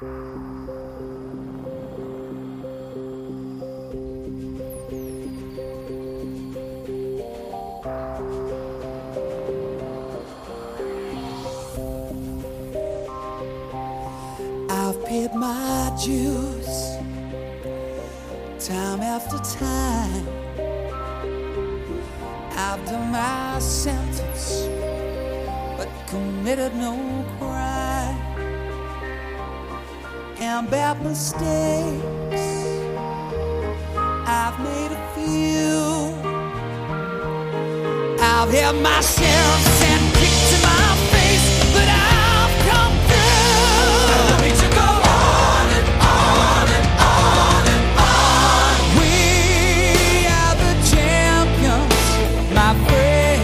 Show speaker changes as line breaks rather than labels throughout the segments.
I've paid my dues time after time. I've done my sentence, but committed no crime. And bad mistakes, I've made a few. I've had my share of sand kicked in my face, but I've come through. Allow me to go on and on and on and on. We are the champions, my friend,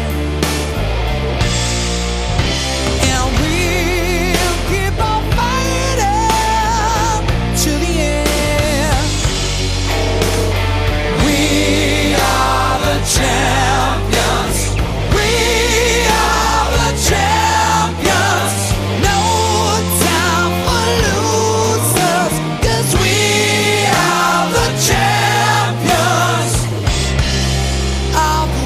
and we'll keep on fighting to the end. We are the champions. We are the champions. No time for losers, 'cause we are the champions of the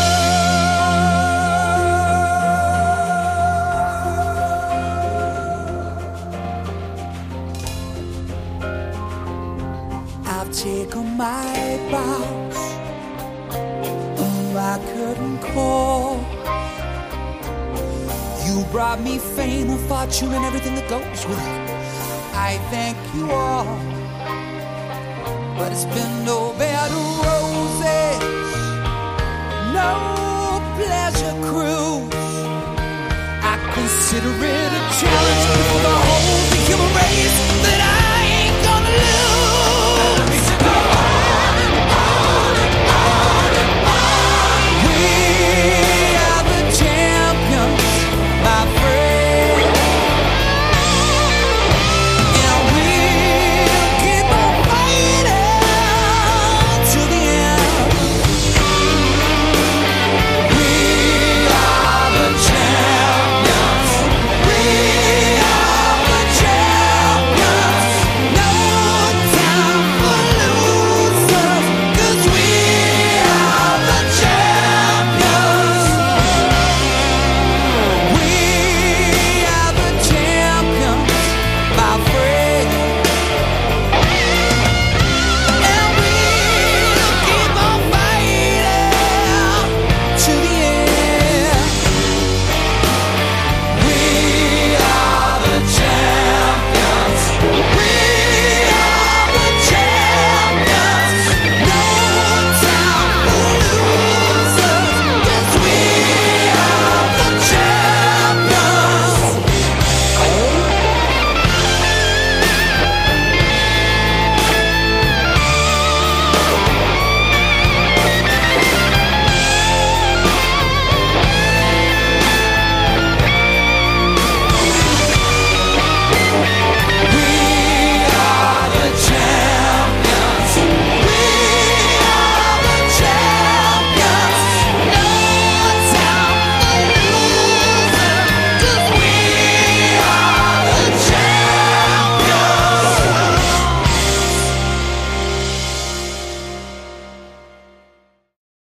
world. I've taken my bows, I couldn't call. You brought me fame and fortune and everything that goes with it. I thank you all, but it's been no bed of roses, no pleasure cruise. I consider it a challenge for the whole human race.